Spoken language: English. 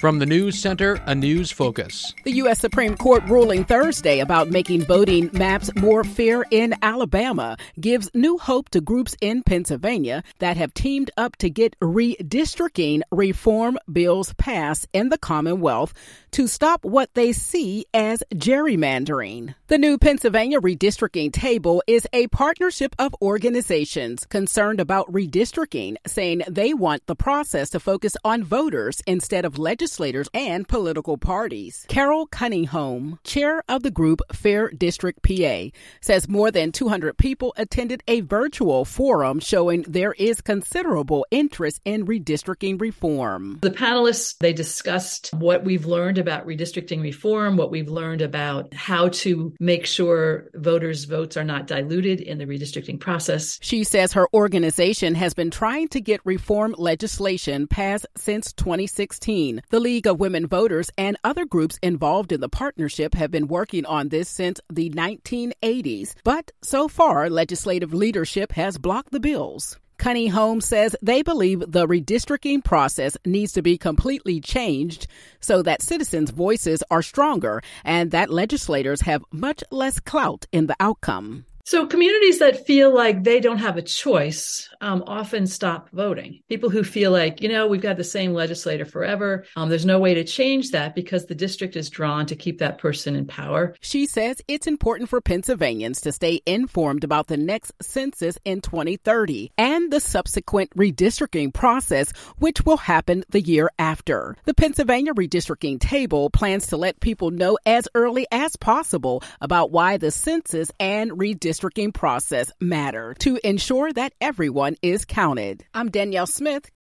From the News Center, a news focus. The U.S. Supreme Court ruling Thursday about making voting maps more fair in Alabama gives new hope to groups in Pennsylvania that have teamed up to get redistricting reform bills passed in the Commonwealth to stop what they see as gerrymandering. The new Pennsylvania redistricting table is a partnership of organizations concerned about redistricting, saying they want the process to focus on voters instead of legislators and political parties. Carol Cunningham, chair of the group Fair District PA, says more than 200 people attended a virtual forum showing there is considerable interest in redistricting reform. The panelists, they discussed what we've learned about redistricting reform, what we've learned about how to make sure voters' votes are not diluted in the redistricting process. She says her organization has been trying to get reform legislation passed since 2016. The League of Women Voters and other groups involved in the partnership have been working on this since the 1980s, but so far, legislative leadership has blocked the bills. Cunningham says they believe the redistricting process needs to be completely changed so that citizens' voices are stronger and that legislators have much less clout in the outcome. So communities that feel like they don't have a choice often stop voting. People who feel like, we've got the same legislator forever. There's no way to change that because the district is drawn to keep that person in power. She says it's important for Pennsylvanians to stay informed about the next census in 2030 and the subsequent redistricting process, which will happen the year after. The Pennsylvania redistricting table plans to let people know as early as possible about why the census and redistricting process matter to ensure that everyone is counted. I'm Danielle Smith.